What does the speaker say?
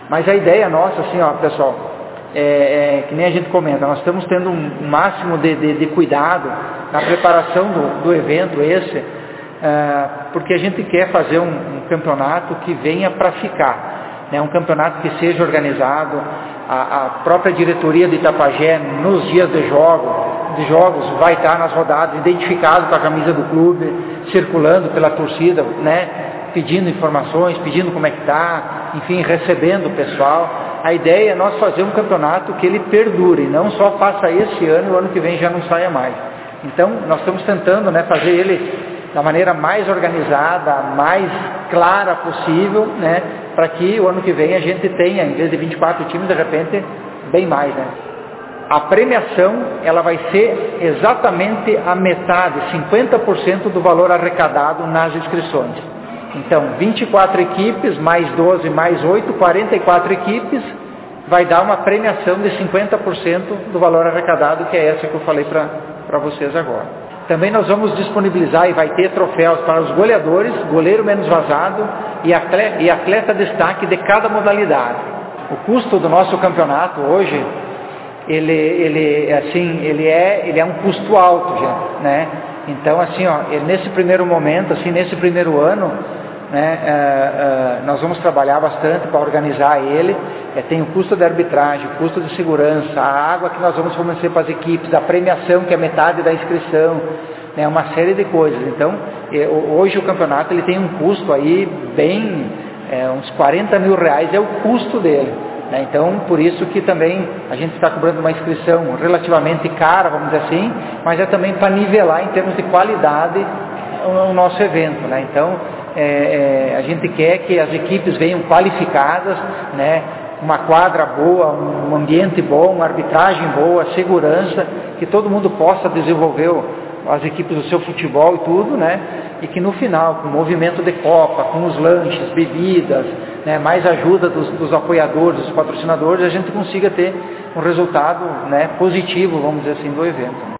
Mas a ideia nossa, assim, ó, pessoal, que nem a gente comenta, nós estamos tendo um máximo de cuidado na preparação do evento esse, porque a gente quer fazer um campeonato que venha para ficar, né? Um campeonato que seja organizado, a própria diretoria de Itapajé, nos dias de jogos, vai estar nas rodadas, identificado com a camisa do clube, circulando pela torcida, né? Pedindo informações, pedindo como é que está, enfim, recebendo o pessoal. A ideia é nós fazer um campeonato que ele perdure, não só faça esse ano e o ano que vem já não saia mais. Então, nós estamos tentando, né, fazer ele da maneira mais organizada, mais clara possível, né, para que o ano que vem a gente tenha, em vez de 24 times, de repente, bem mais, né. A premiação, ela vai ser exatamente a metade, 50% do valor arrecadado nas inscrições. Então, 24 equipes, mais 12, mais 8, 44 equipes, vai dar uma premiação de 50% do valor arrecadado, que é essa que eu falei para vocês agora. Também nós vamos disponibilizar e vai ter troféus para os goleadores, goleiro menos vazado e atleta destaque de cada modalidade. O custo do nosso campeonato hoje, ele é um custo alto, gente, né? Então, assim, ó, nesse primeiro momento, assim, nesse primeiro ano, né, nós vamos trabalhar bastante para organizar ele. Tem o custo de arbitragem, o custo de segurança, a água que nós vamos fornecer para as equipes, a premiação que é metade da inscrição, né, uma série de coisas. Então, hoje o campeonato ele tem um custo aí bem, uns 40 mil reais é o custo dele. Então, por isso que também a gente está cobrando uma inscrição relativamente cara, vamos dizer assim, mas é também para nivelar em termos de qualidade o nosso evento, né? Então, a gente quer que as equipes venham qualificadas, né? Uma quadra boa, um ambiente bom, uma arbitragem boa, segurança, que todo mundo possa desenvolver as equipes do seu futebol e tudo, né? E que no final, com o movimento de Copa, com os lanches, bebidas, né, mais ajuda dos apoiadores, dos patrocinadores, a gente consiga ter um resultado, né, positivo, vamos dizer assim, do evento.